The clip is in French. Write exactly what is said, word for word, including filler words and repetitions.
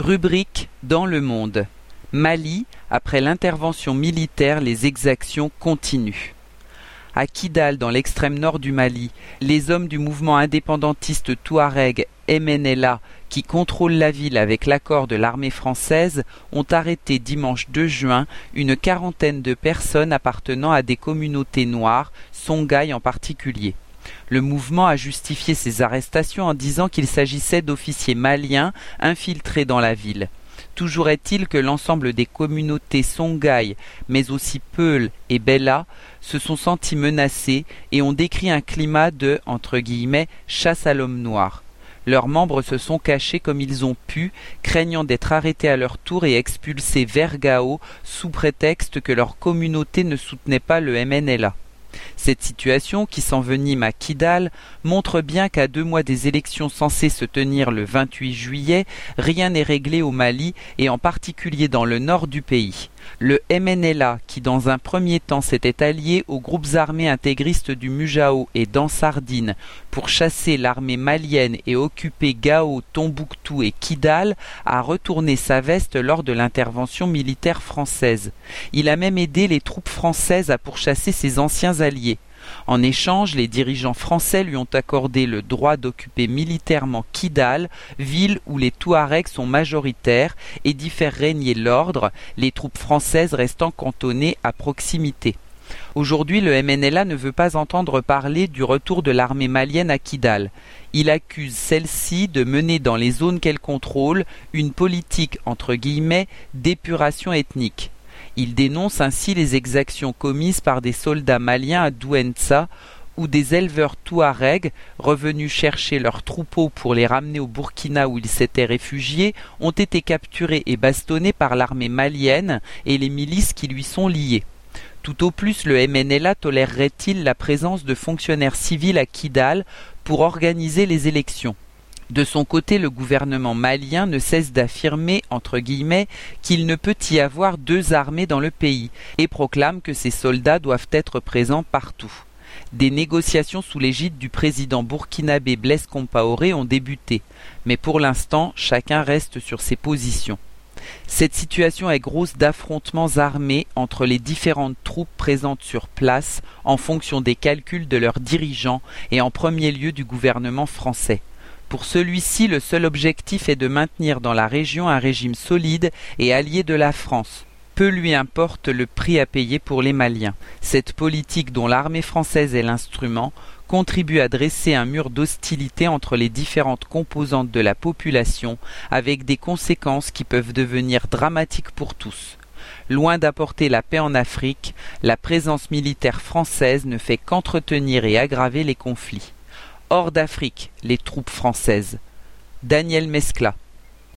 Rubrique dans le monde. Mali, après l'intervention militaire, les exactions continuent. À Kidal, dans l'extrême nord du Mali, les hommes du mouvement indépendantiste touareg M N L A, qui contrôlent la ville avec l'accord de l'armée française, ont arrêté dimanche deux juin une quarantaine de personnes appartenant à des communautés noires, Songhai en particulier. Le mouvement a justifié ces arrestations en disant qu'il s'agissait d'officiers maliens infiltrés dans la ville. Toujours est-il que l'ensemble des communautés Songhai, mais aussi Peul et Bella, se sont sentis menacés et ont décrit un climat de, entre guillemets, chasse à l'homme noir. Leurs membres se sont cachés comme ils ont pu, craignant d'être arrêtés à leur tour et expulsés vers Gao sous prétexte que leur communauté ne soutenait pas le M N L A. Cette situation, qui s'envenime à Kidal, montre bien qu'à deux mois des élections censées se tenir le vingt-huit juillet, rien n'est réglé au Mali et en particulier dans le nord du pays. Le M N L A, qui dans un premier temps s'était allié aux groupes armés intégristes du Mujao et d'Ansardine pour chasser l'armée malienne et occuper Gao, Tombouctou et Kidal, a retourné sa veste lors de l'intervention militaire française. Il a même aidé les troupes françaises à pourchasser ses anciens alliés. En échange, les dirigeants français lui ont accordé le droit d'occuper militairement Kidal, ville où les Touaregs sont majoritaires, et d'y faire régner l'ordre, les troupes françaises restant cantonnées à proximité. Aujourd'hui, le M N L A ne veut pas entendre parler du retour de l'armée malienne à Kidal. Il accuse celle-ci de mener dans les zones qu'elle contrôle une politique entre guillemets d'épuration ethnique. Il dénonce ainsi les exactions commises par des soldats maliens à Douentza, où des éleveurs touaregs, revenus chercher leurs troupeaux pour les ramener au Burkina où ils s'étaient réfugiés, ont été capturés et bastonnés par l'armée malienne et les milices qui lui sont liées. Tout au plus, le M N L A tolérerait-il la présence de fonctionnaires civils à Kidal pour organiser les élections. De son côté, le gouvernement malien ne cesse d'affirmer, entre guillemets, qu'il ne peut y avoir deux armées dans le pays et proclame que ces soldats doivent être présents partout. Des négociations sous l'égide du président burkinabé Blaise Compaoré ont débuté, mais pour l'instant, chacun reste sur ses positions. Cette situation est grosse d'affrontements armés entre les différentes troupes présentes sur place en fonction des calculs de leurs dirigeants et en premier lieu du gouvernement français. Pour celui-ci, le seul objectif est de maintenir dans la région un régime solide et allié de la France. Peu lui importe le prix à payer pour les Maliens. Cette politique, dont l'armée française est l'instrument, contribue à dresser un mur d'hostilité entre les différentes composantes de la population, avec des conséquences qui peuvent devenir dramatiques pour tous. Loin d'apporter la paix en Afrique, la présence militaire française ne fait qu'entretenir et aggraver les conflits. Hors d'Afrique, les troupes françaises. Daniel Mescla.